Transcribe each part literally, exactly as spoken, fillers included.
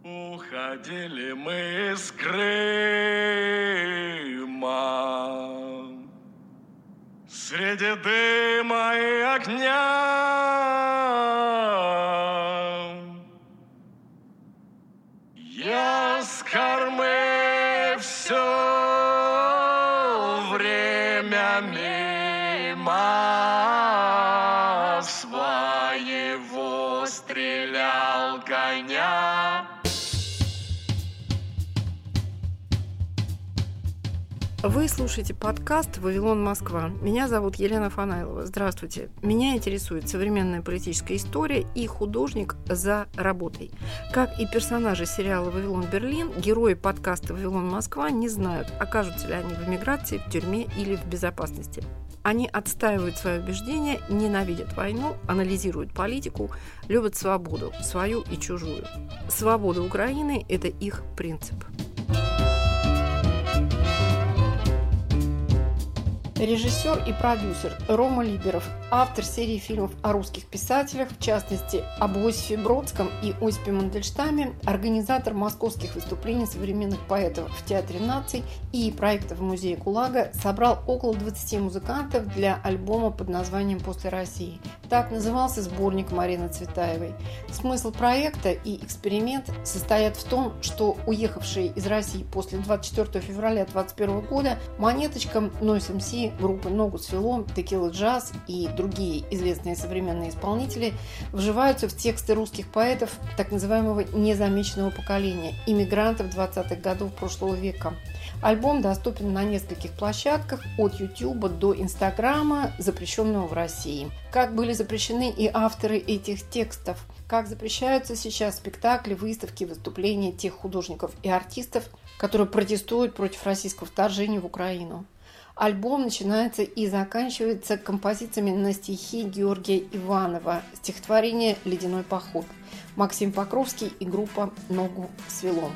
Уходили мы с Крыма среди дыма и огня. Я с кормы все время мимо своего стрелял коня. Вы слушаете подкаст «Вавилон, Москва». Меня зовут Елена Фанайлова. Здравствуйте. Меня интересует современная политическая история и художник за работой. Как и персонажи сериала «Вавилон, Берлин», герои подкаста «Вавилон, Москва» не знают, окажутся ли они в эмиграции, в тюрьме или в безопасности. Они отстаивают свои убеждения, ненавидят войну, анализируют политику, любят свободу, свою и чужую. Свобода Украины – это их принцип. Режиссер и продюсер Рома Либеров, автор серии фильмов о русских писателях, в частности, об Иосифе Бродском и Осипе Мандельштаме, организатор московских выступлений современных поэтов в Театре наций и проектов в Музее ГУЛАГа, собрал около двадцати музыкантов для альбома под названием «После России». Так назывался сборник Марины Цветаевой. Смысл проекта и эксперимент состоят в том, что уехавшие из России после двадцать четвёртого февраля двадцать первого года Монеточка, Нойз эм си, группы «Ногу свело», Текила Джаз и другие известные современные исполнители вживаются в тексты русских поэтов так называемого незамеченного поколения, иммигрантов двадцатых годов прошлого века. Альбом доступен на нескольких площадках, от Ютуба до Инстаграма, запрещенного в России. Как были запрещены и авторы этих текстов, как запрещаются сейчас спектакли, выставки, выступления тех художников и артистов, которые протестуют против российского вторжения в Украину. Альбом начинается и заканчивается композициями на стихи Георгия Иванова, стихотворение «Ледяной поход», Максим Покровский и группа «Ногу свело».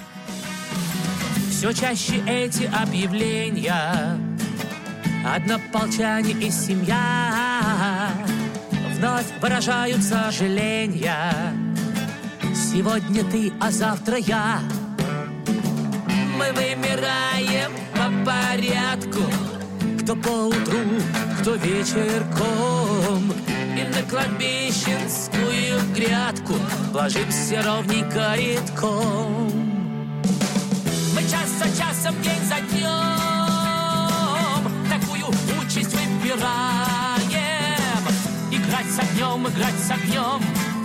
Все чаще эти объявления, однополчане и семья вновь выражают сожаления. Сегодня ты, а завтра я. Мы вымираем по порядку, кто поутру, кто вечерком, и на кладбищенскую грядку ложимся ровненько редком. Мы час за часом, день за днем такую участь выбираем. Играть с огнем, играть с огнем,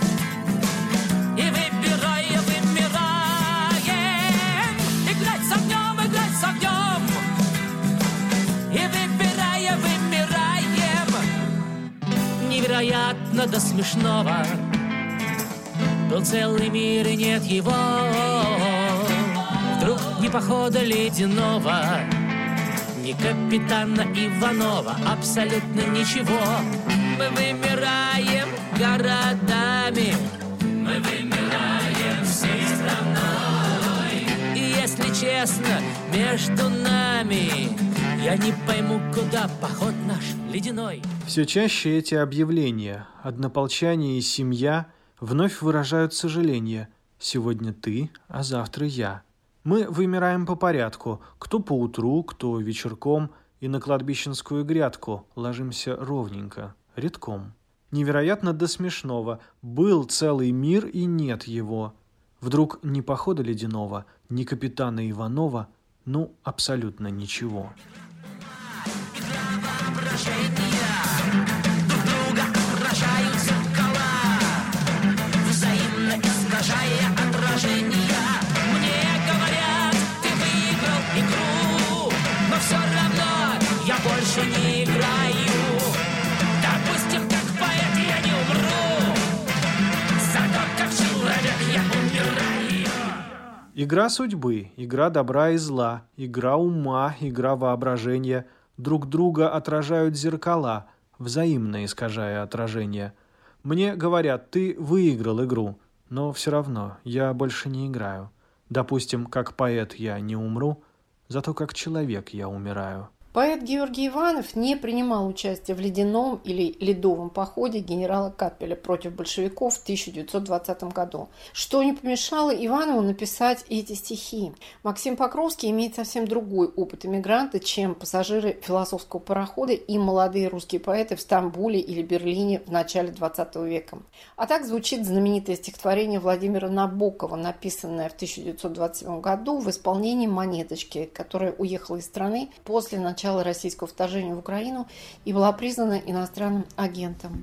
и выбираем, вымираем. Играть с огнем, играть с огнем, и выбираем, вымираем. Невероятно до смешного, был целый мир и нет его. Вдруг ни похода ледяного, ни капитана Иванова, абсолютно ничего. Мы вымираем городами, мы вымираем всей страной. И если честно, между нами я не пойму, куда поход наш ледяной. Все чаще эти объявления, однополчане и семья, вновь выражают сожаление. Сегодня ты, а завтра я. Мы вымираем по порядку, кто поутру, кто вечерком, и на кладбищенскую грядку ложимся ровненько, редком. Невероятно до смешного, был целый мир и нет его. Вдруг ни похода ледяного, ни капитана Иванова, ну, абсолютно ничего. Друг друга отражают зеркала, взаимно изображая отражения. Но все равно я больше не играю. Допустим, как поэт я не умру, зато как человек я умираю. Игра судьбы, игра добра и зла, игра ума, игра воображения. Друг друга отражают зеркала, взаимно искажая отражение. Мне говорят, ты выиграл игру, но все равно я больше не играю. Допустим, как поэт я не умру, зато как человек я умираю. Поэт Георгий Иванов не принимал участия в ледяном или ледовом походе генерала Каппеля против большевиков в тысяча девятьсот двадцатом году, что не помешало Иванову написать эти стихи. Максим Покровский имеет совсем другой опыт эмигранта, чем пассажиры философского парохода и молодые русские поэты в Стамбуле или Берлине в начале двадцатого века. А так звучит знаменитое стихотворение Владимира Набокова, написанное в тысяча девятьсот двадцать седьмом году в исполнении Монеточки, которая уехала из страны после начала начала российского вторжения в Украину и была признана иностранным агентом.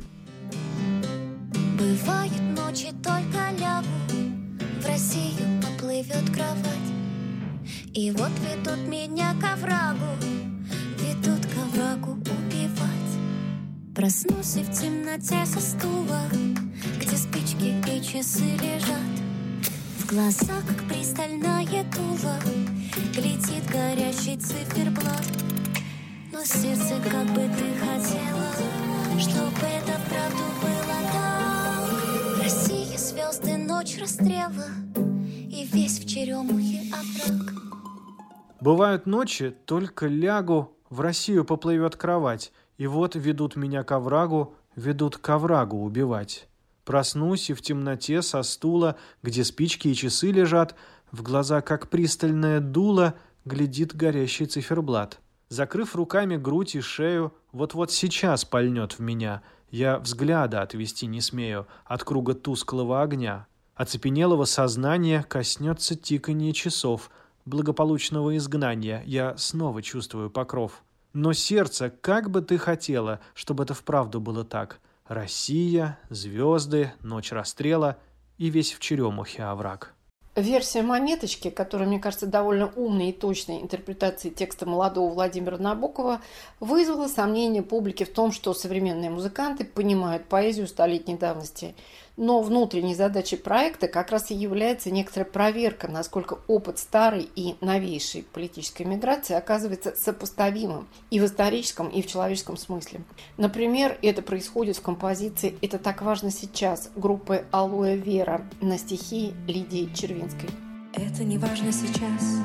Бывают ночи, только лягу, в Россию поплывет кровать. И вот ведут меня к оврагу, ведут к оврагу убивать. Проснусь и в темноте со стула, где спички и часы лежат. В глазах, как пристальное дуло, глядит горящий циферблат. Но сердце, как бы ты хотела, чтоб это правду было так. Россия, звезды, ночь расстрела, и весь в черемухе овраг. Бывают ночи, только лягу, в Россию поплывет кровать, и вот ведут меня к оврагу, ведут к оврагу убивать. Проснусь и в темноте со стула, где спички и часы лежат, в глаза, как пристальное дуло, глядит горящий циферблат. Закрыв руками грудь и шею, вот-вот сейчас пальнет в меня. Я взгляда отвести не смею от круга тусклого огня. Оцепенелого сознания коснется тиканье часов. Благополучного изгнания я снова чувствую покров. Но сердце, как бы ты хотела, чтобы это вправду было так. Россия, звезды, ночь расстрела и весь в черемухе овраг. Версия «Монеточки», которая, мне кажется, довольно умной и точной интерпретацией текста молодого Владимира Набокова, вызвала сомнения публики в том, что современные музыканты понимают поэзию столетней давности. Но внутренней задачей проекта как раз и является некоторая проверка, насколько опыт старой и новейшей политической миграции оказывается сопоставимым и в историческом, и в человеческом смысле. Например, это происходит в композиции «Это так важно сейчас» группы «Алоэ Вера» на стихи Лидии Червинской. Это не важно сейчас.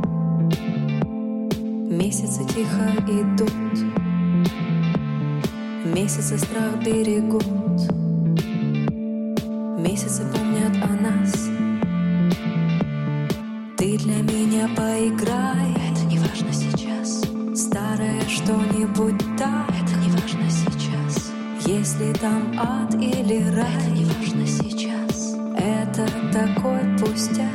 Месяцы тихо идут, месяцы страх берегут. Месяцы помнят о нас. Ты для меня поиграй. Это не важно сейчас. Старое что-нибудь так. Это не важно сейчас. Если там ад или рай. Это не важно сейчас. Это такой пустяк.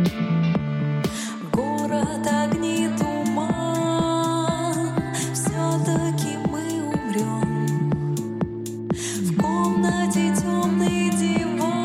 Город, огни, туман. Все-таки мы умрем. В комнате темный диван.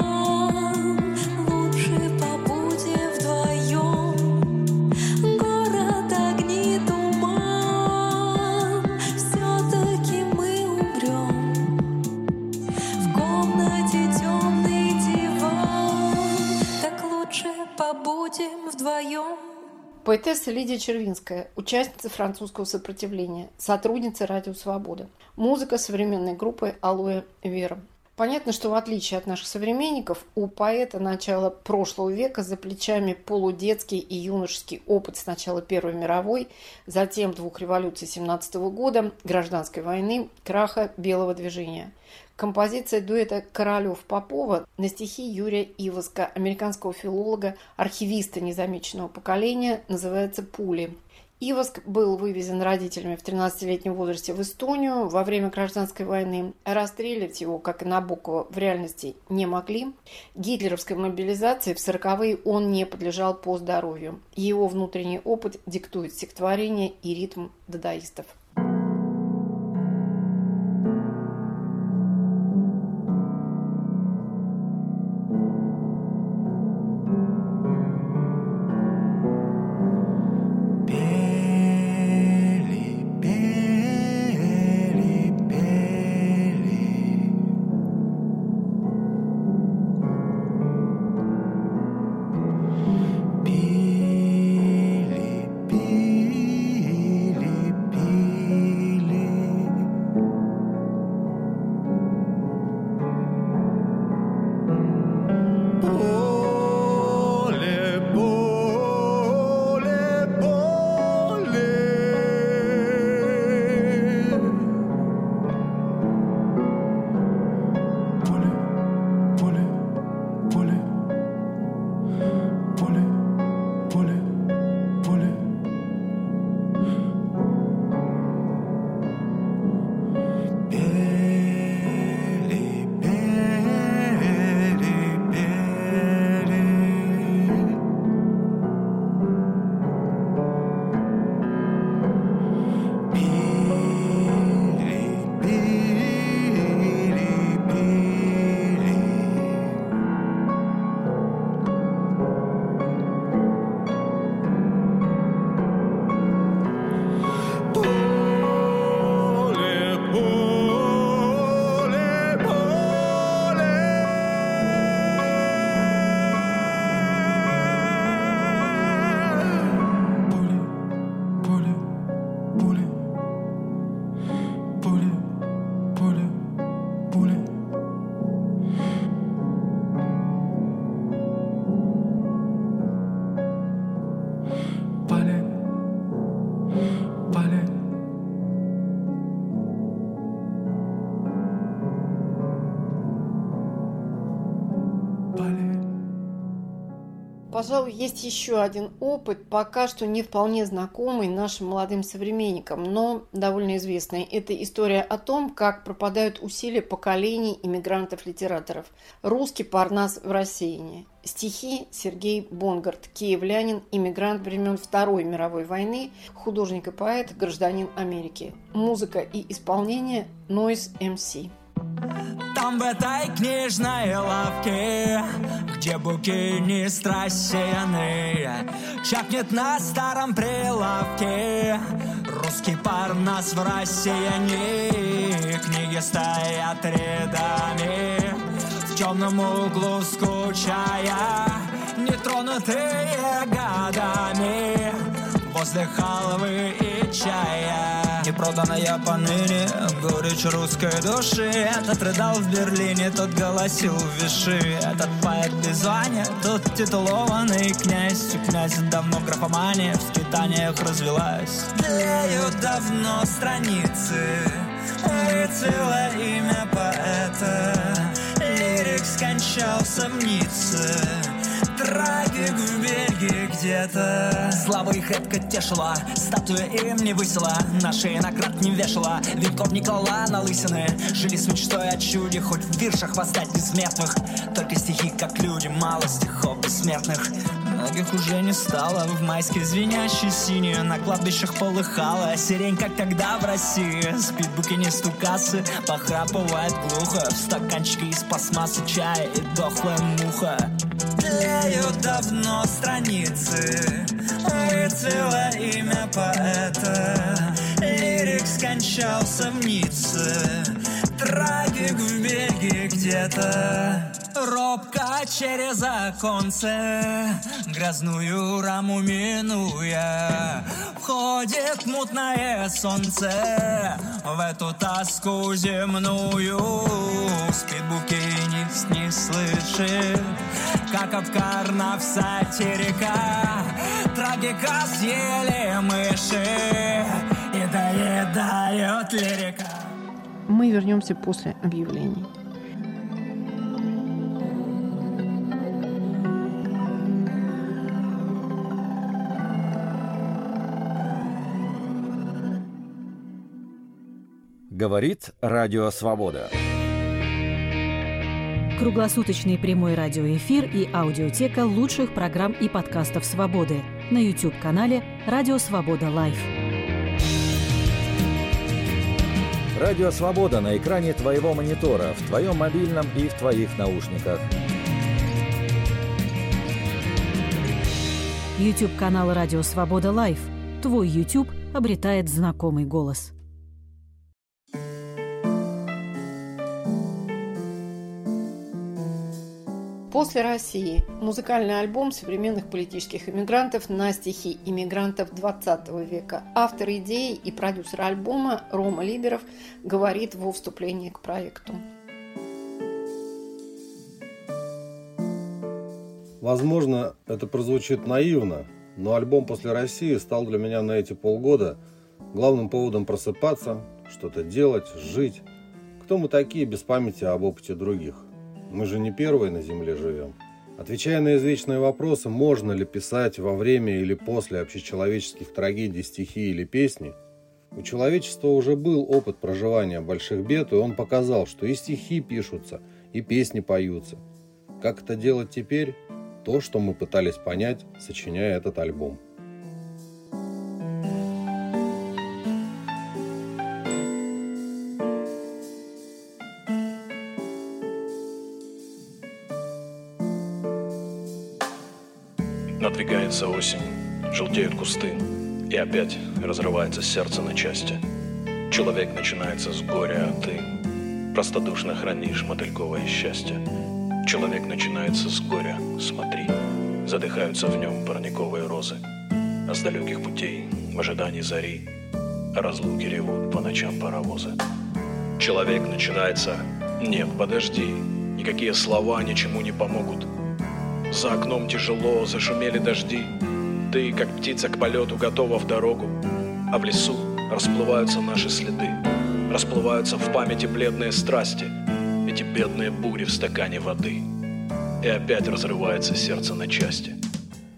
Побудем вдвоем. Поэтесса Лидия Червинская, участница французского сопротивления, сотрудница «Радио Свобода». Музыка современной группы «Алоэ Вера». Понятно, что в отличие от наших современников, у поэта начала прошлого века за плечами полудетский и юношеский опыт с начала Первой мировой, затем двух революций семнадцатого года, гражданской войны, краха белого движения. Композиция дуэта Королёв-Попова на стихи Юрия Иваска, американского филолога, архивиста незамеченного поколения, называется «Пули». Иваск был вывезен родителями в тринадцатилетнем возрасте в Эстонию во время гражданской войны. Расстреливать его, как и Набокова, в реальности не могли. Гитлеровской мобилизации в сороковые он не подлежал по здоровью. Его внутренний опыт диктует стихотворение и ритм дадаистов. Пили, пили, пили. Пожалуй, есть еще один опыт, пока что не вполне знакомый нашим молодым современникам, но довольно известный. Это история о том, как пропадают усилия поколений иммигрантов-литераторов. Русский Парнас в рассеянии. Стихи Сергей Бонгард, киевлянин, иммигрант времен Второй мировой войны, художник и поэт, гражданин Америки. Музыка и исполнение Noise эм си. Там в этой книжной лавке, где буки страсеянные, чапнет на старом прилавке русский Парнас в рассеянии. Книги стоят рядами в темном углу, скучая, нетронутые годами, возле халвы и чая. Непроданная поныне горечь русской души. Этот рыдал в Берлине, тот голосил в Виши. Этот поэт без звания, тот титулованный князь. У князя давно графомания в скитаниях развелась. Тлеют давно страницы, выцвело имя поэта. Лирик скончался в Ницце, трагик в Бельгии где-то. Слава их редко тешила, статуя им не высила, на шее наград не вешала, венков не клала на лысины. Жили с мечтой о чуде, хоть в виршах восстать из мертвых. Только стихи, как люди, мало стихов бессмертных. Многих уже не стало, в майской звенящей синей на кладбищах полыхала сирень, как тогда в России. Спит букинист у кассы, похрапывает глухо, в стаканчике из пластмассы чая и дохлая муха. Тлеют давно страницы, выцвело имя поэта. Лирик скончался в Ницце, трагик в Бельгии где-то. Робко через оконце, грязную раму минуя, входит мутное солнце в эту тоску земную. Спит букинист, не слышит, как обкарнав сатирика. Трагика съели мыши и доедают лирика. Мы вернемся после объявлений. Говорит Радио Свобода. Круглосуточный прямой радиоэфир и аудиотека лучших программ и подкастов «Свободы» на YouTube-канале «Радио Свобода Лайв». Радио Свобода на экране твоего монитора, в твоем мобильном и в твоих наушниках. YouTube-канал «Радио Свобода Лайв». Твой YouTube обретает знакомый голос. «После России» – музыкальный альбом современных политических иммигрантов на стихи иммигрантов двадцатого века. Автор идеи и продюсер альбома Рома Либеров говорит во вступлении к проекту. Возможно, это прозвучит наивно, но альбом «После России» стал для меня на эти полгода главным поводом просыпаться, что-то делать, жить. Кто мы такие без памяти об опыте других? Мы же не первые на Земле живем. Отвечая на извечные вопросы, можно ли писать во время или после общечеловеческих трагедий стихи или песни, у человечества уже был опыт проживания больших бед, и он показал, что и стихи пишутся, и песни поются. Как это делать теперь? То, что мы пытались понять, сочиняя этот альбом. Надвигается осень, желтеют кусты, и опять разрывается сердце на части. Человек начинается с горя, а ты простодушно хранишь мотыльковое счастье. Человек начинается с горя, смотри, задыхаются в нем парниковые розы. А с далеких путей, в ожидании зари, разлуки ревут по ночам паровозы. Человек начинается... Нет, подожди, никакие слова ничему не помогут. За окном тяжело, зашумели дожди. Ты, как птица к полету, готова в дорогу. А в лесу расплываются наши следы. Расплываются в памяти бледные страсти, эти бедные бури в стакане воды. И опять разрывается сердце на части.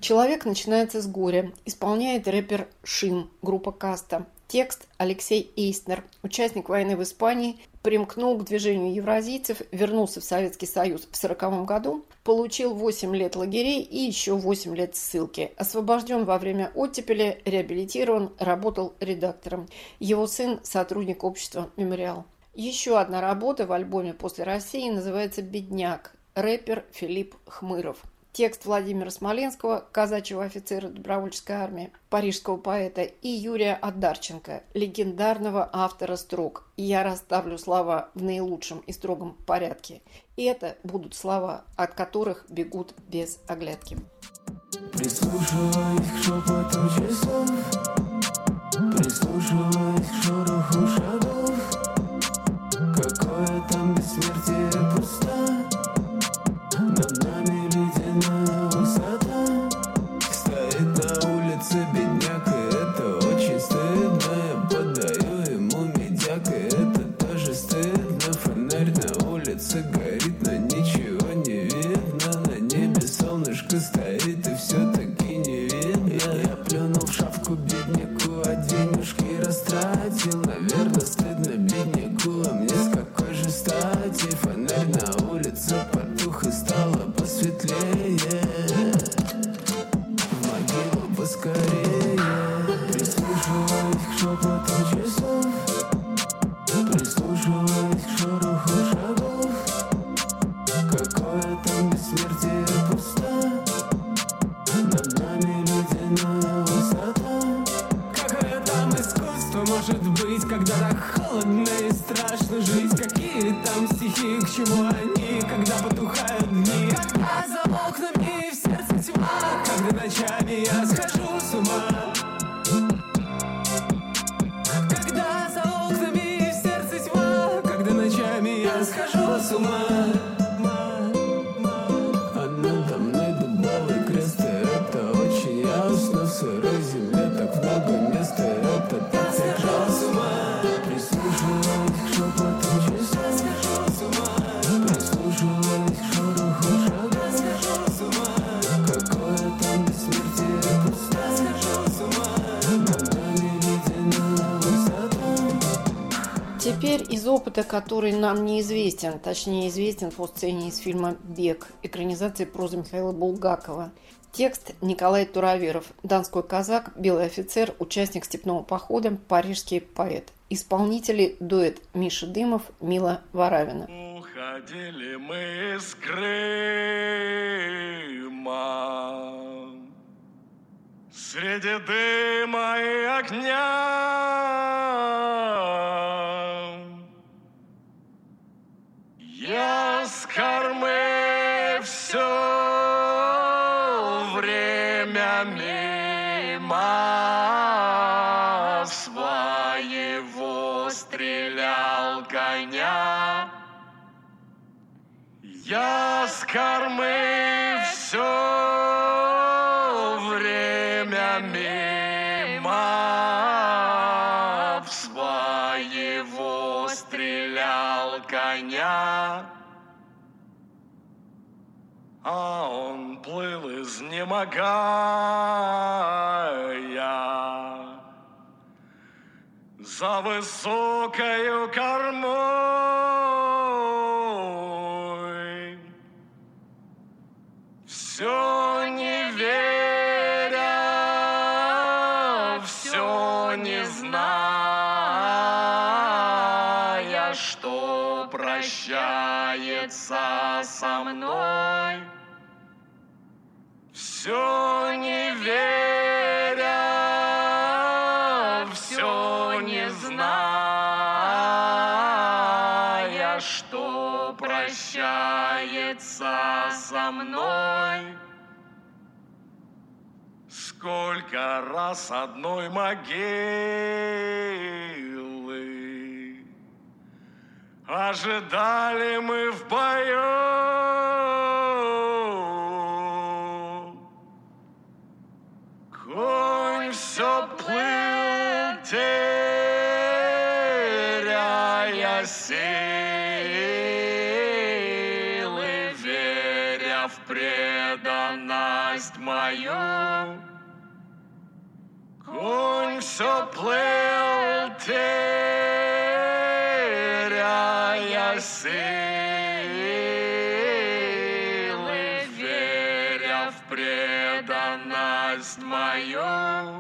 «Человек начинается с горя», исполняет рэпер Шин, группа «Каста». Текст Алексей Эйснер, участник войны в Испании, примкнул к движению евразийцев, вернулся в Советский Союз в сороковом году, получил восемь лет лагерей и еще восемь лет ссылки. Освобожден во время оттепели, реабилитирован, работал редактором. Его сын – сотрудник общества «Мемориал». Еще одна работа в альбоме «После России» называется «Бедняк», рэпер Филипп Хмыров. Текст Владимира Смоленского, казачьего офицера добровольческой армии, парижского поэта, и Юрия Одарченко, легендарного автора строк «Я расставлю слова в наилучшем и строгом порядке». И это будут слова, от которых бегут без оглядки. Прислушиваясь к шепоту часов, прислушиваясь к шороху шагов, какое там бессмертие пусто. Над нами ледяная высота. Стоит на улице бедняк, и это очень стыдно. Я подаю ему медяк, и это тоже стыдно. Фонарь на улице горит, но ничего не видно. На небе солнышко стоит, и все-таки не видно. Я плюнул в шапку бедняку, а денежки растратил. Наверное, стыдно бедняку, а мне с какой же стати? Фонарь на улице потух, и стало посветлее. В могилу поскорее. Прислушиваясь к шепоту часов, прислушиваясь к шороху шагов, какое там бессмертие пусто. Над нами ледяная высота. Какое там искусство может быть, когда так холодно и страшно жить? Какие там стихи, к чему они, когда потухают дни? Когда за окнами в сердце тьма, когда ночами я схожу с ума. Когда за окнами в сердце тьма, когда ночами я схожу с ума. А надо мной дубовый крест, и это очень ясно. В сырой земле так много места, это так схожу с ума. Прислушиваясь к шепоту часов, схожу с ума. Прислушиваясь к шороху шагов, схожу с ума. Какое там бессмертие пусто, схожу с ума. Над нами ледяная высота. Теперь из опыта, который нам неизвестен, точнее известен по сцене из фильма «Бег», экранизации прозы Михаила Булгакова. Текст Николай Тураверов, донской казак, белый офицер, участник степного похода, парижский поэт. Исполнители дуэт Миша Дымов, Мила Варавина. Уходили мы из Крыма, среди дыма и огня. Я с кормы все время мимо своего стрелял коня. Я с кормы все время мимо своего стрелял коня. А он плыл, изнемогая, за высокою кормой, все не веря, все не зная, что прощается со мной. Все не веря, все не зная, что прощается со мной. Сколько раз одной могилы ожидали мы в бою. Конь все плыл, теряя силы, веря в преданность насть мою. Конь все плыл, теряя силы, веря в преданность мою.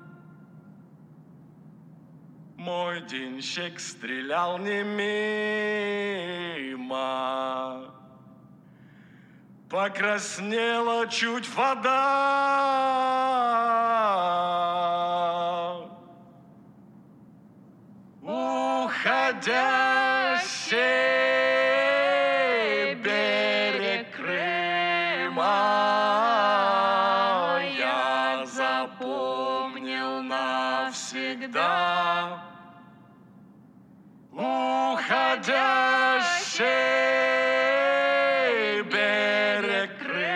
Мой денщик стрелял не мимо, покраснела чуть вода. Уходящий берег Крыма я запомнил навсегда. Уходящий берег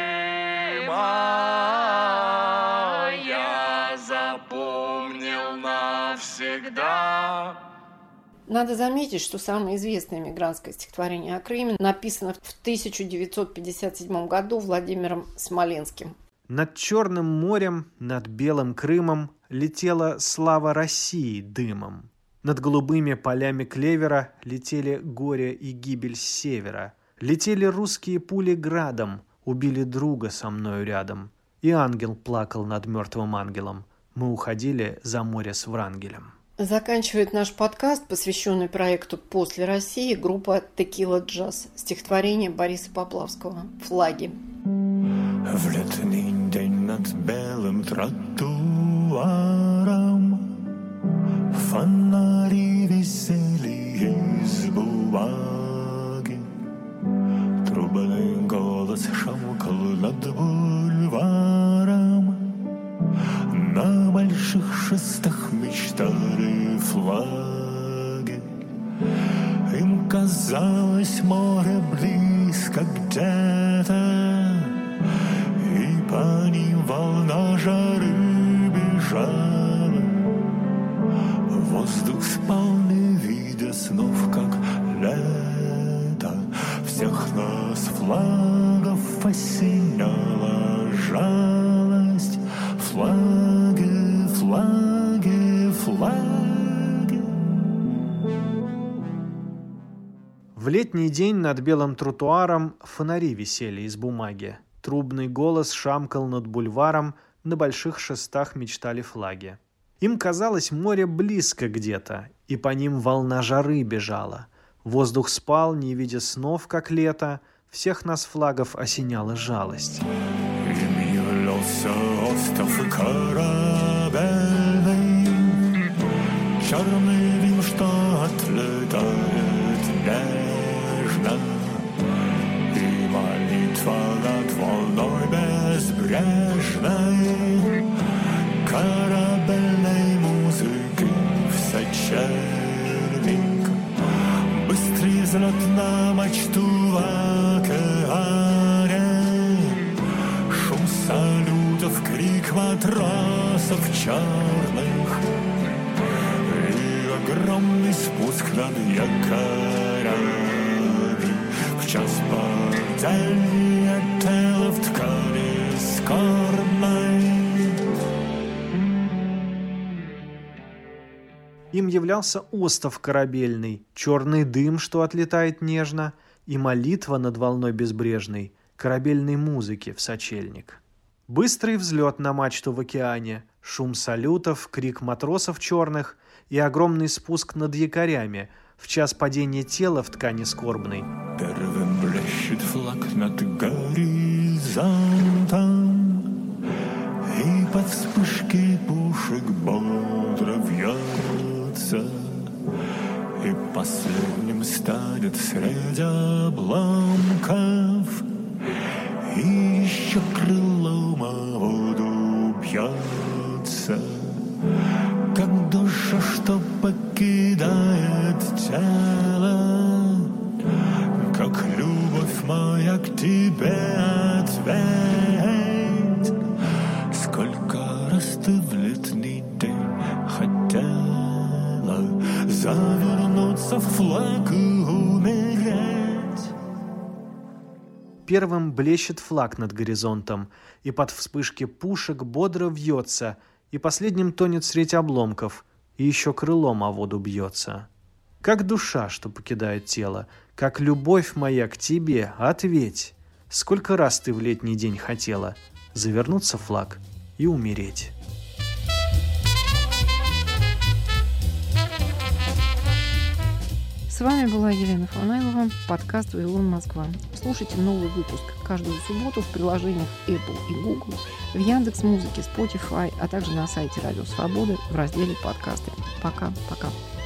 Крыма я запомнил навсегда. Надо заметить, что самое известное эмигрантское стихотворение о Крыме написано в тысяча девятьсот пятьдесят седьмом году Владимиром Смоленским. Над Черным морем, над Белым Крымом летела слава России дымом. Над голубыми полями клевера летели горе и гибель с севера. Летели русские пули градом, убили друга со мною рядом. И ангел плакал над мертвым ангелом. Мы уходили за море с Врангелем. Заканчивает наш подкаст, посвященный проекту «После России», группа «Текила Джаз». Стихотворение Бориса Поплавского «Флаги». В летний день над белым тротуаром фонари висели из бумаги. Трубный голос шамкал над бульваром. На больших шестах мечтали флаги. Им казалось море близко где-то, и по ним волна жары бежала. Воздух спал, не видя снов, как лето. Всех нас флагов осеняла жалость. Флаги, флаги, флаги. В летний день над белым тротуаром фонари висели из бумаги. Трубный голос шамкал над бульваром, на больших шестах мечтали флаги. Им казалось море близко где-то, и по ним волна жары бежала. Воздух спал, не видя снов, как лето. Всех нас флагов осеняла жалость. Им являлся остров корабельный, черный дым, что отлетает нежно, и молитва над волной безбрежной корабельной музыки в сочельник. Быстрый взлет на мачту в океане, шум салютов, крик матросов черных и огромный спуск над якорями. В час падения тела в ткани скорбной. Им являлся остов корабельный, черный дым, что отлетает нежно, и молитва над волной безбрежной, корабельной музыки в сочельник. Быстрый взлет на мачту в океане, шум салютов, крик матросов черных и огромный спуск над якорями в час падения тела в ткани скорбной. Первым блещет флаг над горизонтом, и под вспышки пушек бодро вьется, и последним станет среди обломков, и еще крылом о воду бьется, как душа, что покидает тело, как любовь моя к тебе ответь. Сколько раз ты в летний день хотела завернуться в флаг и умереть. первым блещет флаг над горизонтом, и под вспышки пушек бодро вьется, и последним тонет средь обломков, и еще крылом о воду бьется. Как душа, что покидает тело, как любовь моя к тебе, ответь, сколько раз ты в летний день хотела завернуться в флаг и умереть. С вами была Елена Фанайлова, подкаст «Вавилон Москва». Слушайте новый выпуск каждую субботу в приложениях Apple и Google, в Яндекс.Музыке, Spotify, а также на сайте Радио Свободы в разделе «Подкасты». Пока-пока.